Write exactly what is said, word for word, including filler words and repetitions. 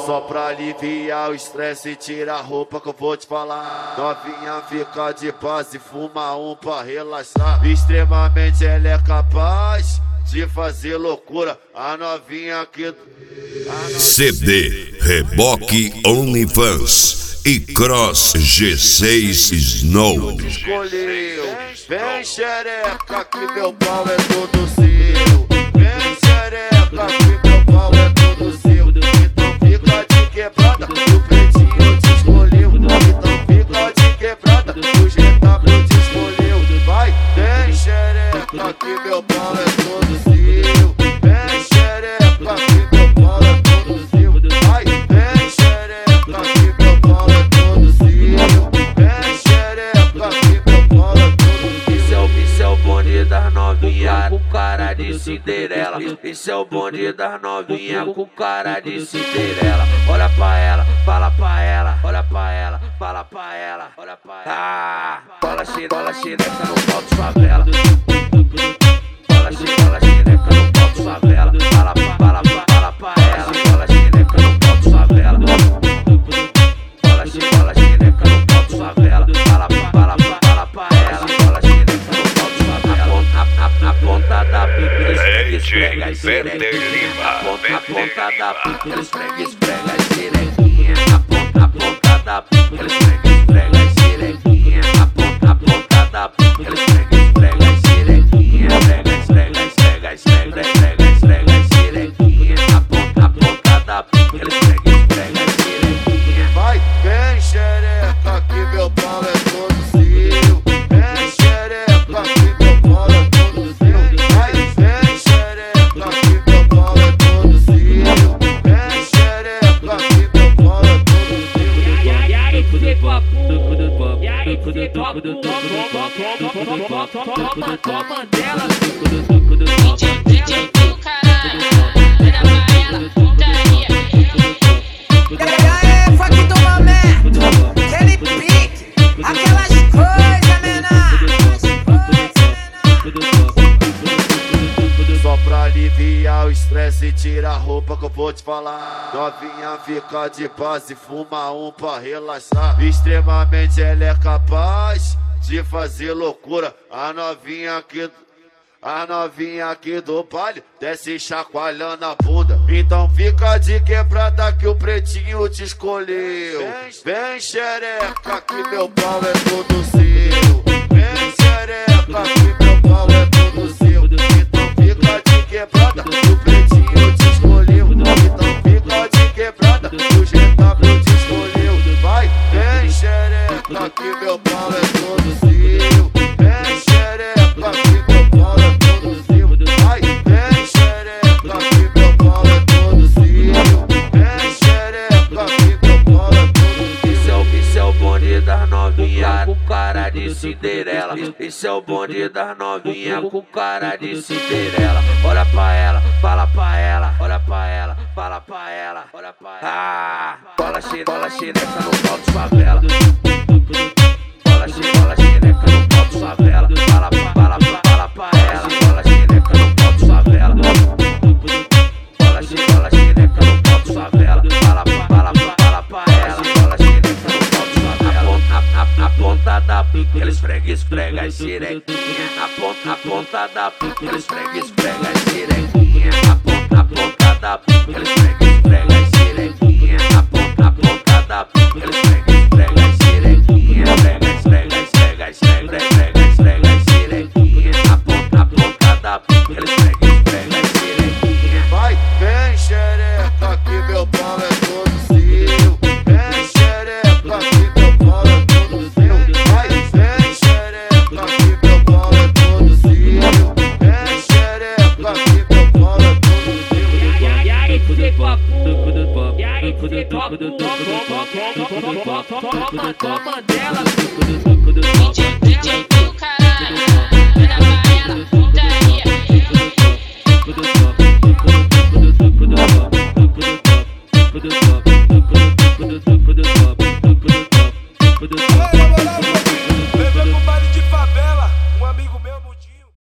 Só pra aliviar o estresse, tira a roupa que eu vou te falar. Novinha fica de paz e fuma um pra relaxar. Extremamente ela é capaz de fazer loucura. A novinha aqui C D, Reboque OnlyFans e Cross G seis Snow. Escolheu, vem xereca que meu pau é todo seu. Vem xereca que meu pau é todo seu. Então fica de quebrada, o pretinho te escolheu. Então fica de quebrada, o Getapro te escolheu. Vai, vem xereca que meu pau é todo seu. Vem xereca que meu pau é todo seu. Vai, vem xereca que meu pau é todo seu. Vem xereca que meu pau é todo seu. Esse é o, esse é o bonde das novinha com cara de Cinderela. Esse é o bonde das novinha com cara de Cinderela. Olha pra ela, fala pra ela, olha pra ela, fala pra ela, olha pra ela. Ah, cola xerola xereca no pau de favela. Cola xerola xereca no pau de favela. Fala pra, fala pra, fala pra ela. Cola xereca no pau de favela. Cola xerola xereca no pau de favela. Fala pra, fala pra, fala pra ela. Cola xereca no pau de favela. A ponta da pica esfrega, esfrega, esfrega. A ponta da pica esfrega, esfrega, esfreguinha. A ponta, a ponta da pica esfrega, esfrega, esfreguinha. A ponta, a ponta da pica esfrega, esfrega, esfreguinha. Esfrega, esfrega, esfrega, esfrega, esfrega, esfrega, esfreguinha. A ponta, a ponta da pica esfrega, esfrega, esfreguinha. Vai, vem xereca que meu pau é todo seu. Vem xereca que meu pau é todo seu. Vai, vem xereca que meu pau é todo seu. Vem xereca que meu pau é todo seu. E aí, fuder papo, e aí, fuder papo, toma, toma, toma dela. D J do caralho, olha pra ela, putaria. E aí, fuck toma merda, aquele pique, aquelas coisas, menor. Só pra aliviar o estresse, tira a roupa que eu vou te falar. Novinha fica de paz e fuma um pra relaxar. Extremamente ela é capaz de fazer loucura. A novinha aqui, a novinha aqui do baile desce chacoalhando a bunda. Então fica de quebrada que o pretinho te escolheu. Vem xereca que meu pau é todo seu. Vem xereca que meu pau é todo seu. Então fica de quebrada que o pretinho te escolheu. Então fica de quebrada que o Getapro te escolheu. Vai, vem xereca que meu pau é todo seu. Vem xereca que meu pau é todo seu. Vai, vem xereca que meu pau é todo seu. Vem xereca que meu pau é todo seu. Esse é o, esse é o bonde das novinha com cara de Cinderela. Esse é o bonde das novinha com cara de Cinderela. Olha pra ela, fala pra ela, olha pra ela, fala pra ela, olha pra ela. Ah, cola xerola xereca no pau de favela. Cola xerola xereca no pau de favela. Fala pra, fala pra, fala pra ela. Cola xereca no pau de favela. Cola xerola xereca no pau de favela. Fala pra, fala pra, fala pra ela. Cola xereca no pau de favela. A, a, a ponta da pica ela esfrega, esfrega, esfreguinha. A ponta, a ponta da pica ela esfrega, esfrega, esfreguinha. A ponta, a ponta da pica ela esfrega, esfrega, esfreguinha. A ponta, a ponta da pica ela esfrega, esfrega, esfreguinha. Esfrega, esfrega, esfrega, esfrega, esfrega, esfrega, esfreguinha. A ponta, a ponta da pica ela esfrega, esfrega, esfreguinha. Vai, vem xereca que meu pau é todo seu. Vem xereca que meu pau é todo seu. Vai, vem xereca que meu pau é todo seu. Vem xereca que meu pau é todo seu. E aí, fuder papo, e aí, fuder papo, toma, toma, toma dela. D J